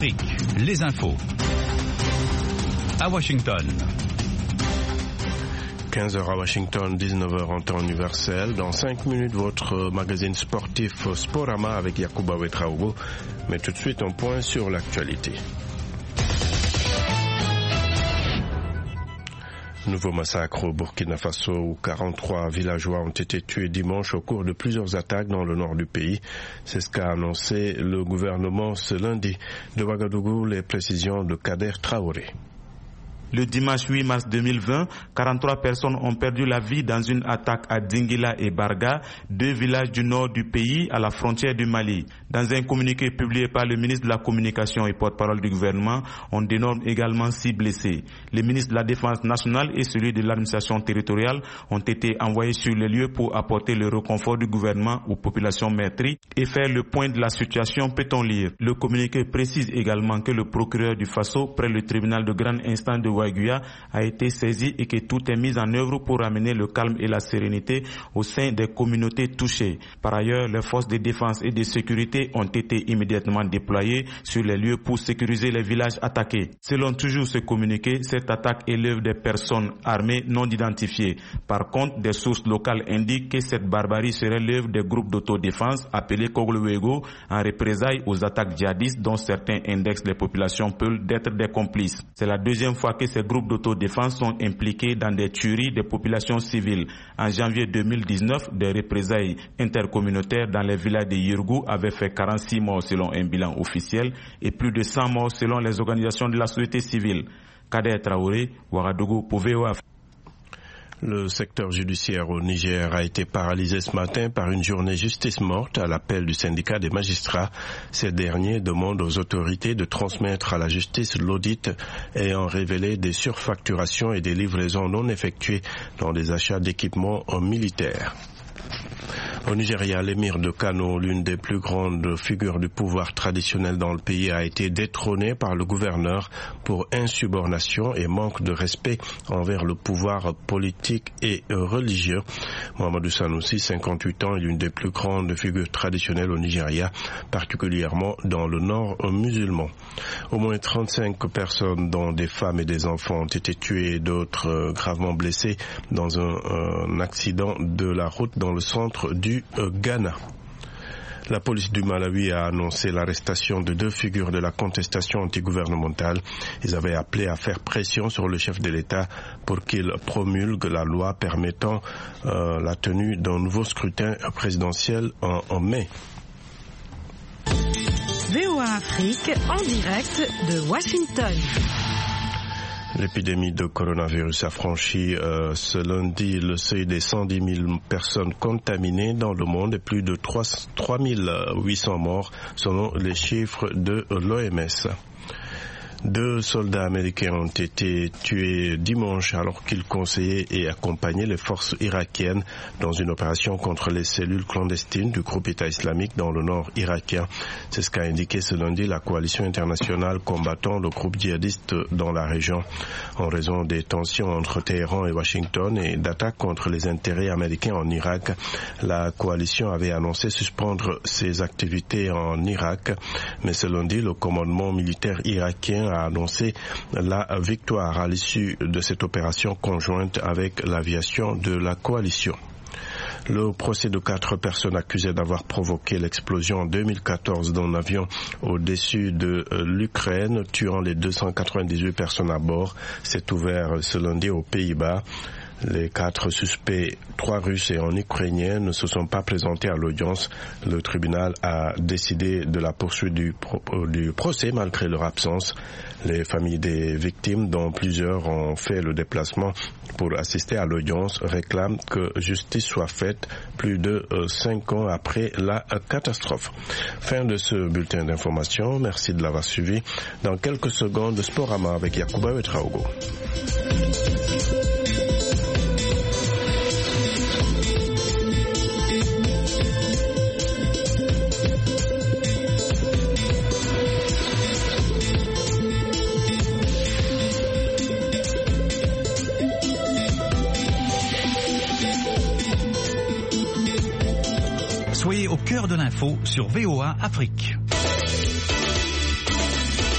Les infos. À Washington. 15h à Washington, 19h en temps universel. Dans 5 minutes, votre magazine sportif Sporama avec Yacouba Ouetraogo. Mais tout de suite, un point sur l'actualité. Nouveau massacre au Burkina Faso où 43 villageois ont été tués dimanche au cours de plusieurs attaques dans le nord du pays. C'est ce qu'a annoncé le gouvernement ce lundi. De Ouagadougou, les précisions de Kader Traoré. Le dimanche 8 mars 2020, 43 personnes ont perdu la vie dans une attaque à Dingila et Barga, deux villages du nord du pays à la frontière du Mali. Dans un communiqué publié par le ministre de la Communication et porte-parole du gouvernement, on dénombre également 6 blessés. Les ministres de la Défense nationale et celui de l'administration territoriale ont été envoyés sur les lieux pour apporter le réconfort du gouvernement aux populations meurtries et faire le point de la situation, peut-on lire. Le communiqué précise également que le procureur du Faso, près le tribunal de grande instance de Ouaguia, a été saisi et que tout est mis en œuvre pour amener le calme et la sérénité au sein des communautés touchées. Par ailleurs, les forces de défense et de sécurité ont été immédiatement déployées sur les lieux pour sécuriser les villages attaqués. Selon toujours ce communiqué, cette attaque est l'œuvre des personnes armées non identifiées. Par contre, des sources locales indiquent que cette barbarie serait l'œuvre des groupes d'autodéfense appelés Kogluwego en représailles aux attaques djihadistes dont certains indexent les populations Peul d'être des complices. C'est la deuxième fois que ces groupes d'autodéfense sont impliqués dans des tueries des populations civiles. En janvier 2019, des représailles intercommunautaires dans les villages de Yirgou avaient fait 46 morts selon un bilan officiel et plus de 100 morts selon les organisations de la société civile. Kader Traoré, Ouagadougou pour VOA. Le secteur judiciaire au Niger a été paralysé ce matin par une journée justice morte à l'appel du syndicat des magistrats. Ces derniers demandent aux autorités de transmettre à la justice l'audit ayant révélé des surfacturations et des livraisons non effectuées dans des achats d'équipements militaires. Au Nigeria, l'émir de Kano, l'une des plus grandes figures du pouvoir traditionnel dans le pays, a été détrôné par le gouverneur pour insubordination et manque de respect envers le pouvoir politique et religieux. Mohamedou Sanoussi, 58 ans, est l'une des plus grandes figures traditionnelles au Nigeria, particulièrement dans le nord musulman. Au moins 35 personnes, dont des femmes et des enfants, ont été tuées et d'autres gravement blessées dans un accident de la route dans le centre du Ghana. La police du Malawi a annoncé l'arrestation de 2 figures de la contestation antigouvernementale. Ils avaient appelé à faire pression sur le chef de l'État pour qu'il promulgue la loi permettant la tenue d'un nouveau scrutin présidentiel en mai. VOA Afrique en direct de Washington. L'épidémie de coronavirus a franchi ce lundi le seuil des 110 000 personnes contaminées dans le monde et plus de 3 800 morts selon les chiffres de l'OMS. 2 soldats américains ont été tués dimanche alors qu'ils conseillaient et accompagnaient les forces irakiennes dans une opération contre les cellules clandestines du groupe État islamique dans le nord irakien. C'est ce qu'a indiqué ce lundi la coalition internationale combattant le groupe djihadiste dans la région. En raison des tensions entre Téhéran et Washington et d'attaques contre les intérêts américains en Irak, la coalition avait annoncé suspendre ses activités en Irak. Mais ce lundi, le commandement militaire irakien a annoncé la victoire à l'issue de cette opération conjointe avec l'aviation de la coalition. Le procès de 4 personnes accusées d'avoir provoqué l'explosion en 2014 d'un avion au-dessus de l'Ukraine, tuant les 298 personnes à bord, s'est ouvert ce lundi aux Pays-Bas. Les 4 suspects, 3 Russes et un Ukrainien, ne se sont pas présentés à l'audience. Le tribunal a décidé de la poursuite du procès malgré leur absence. Les familles des victimes, dont plusieurs ont fait le déplacement pour assister à l'audience, réclament que justice soit faite plus de 5 ans après la catastrophe. Fin de ce bulletin d'information. Merci de l'avoir suivi. Dans quelques secondes, Sporama avec Yacouba Ouetraogo. Soyez au cœur de l'info sur VOA Afrique.